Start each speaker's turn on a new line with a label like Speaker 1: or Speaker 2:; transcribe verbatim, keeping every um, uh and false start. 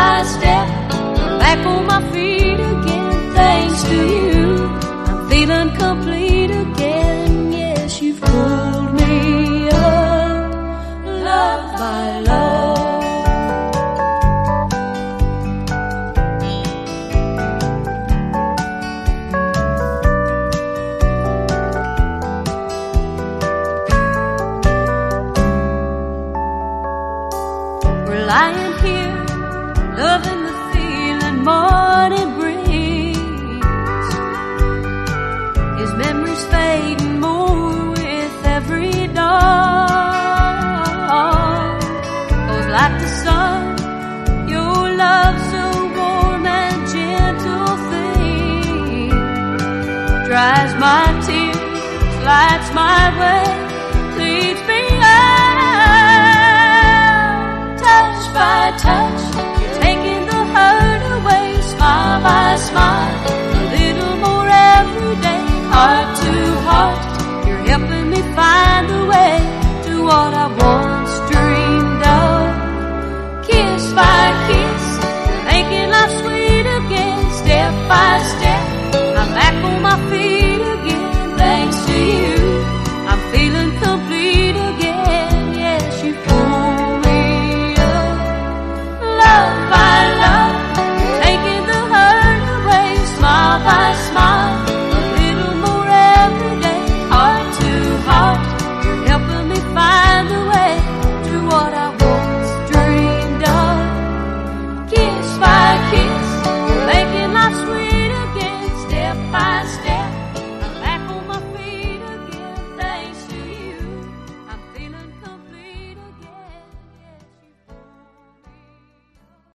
Speaker 1: by step, back on my feet again, thanks to you. I'm feeling complete again. Yes, you've pulled me up, love by love. We're lying here, loving the feeling morning brings. His memories fading more with every dawn. Goes like the sun, your love's a warm and gentle thing. Dries my tears, lights my way, leads me out, touch by touch.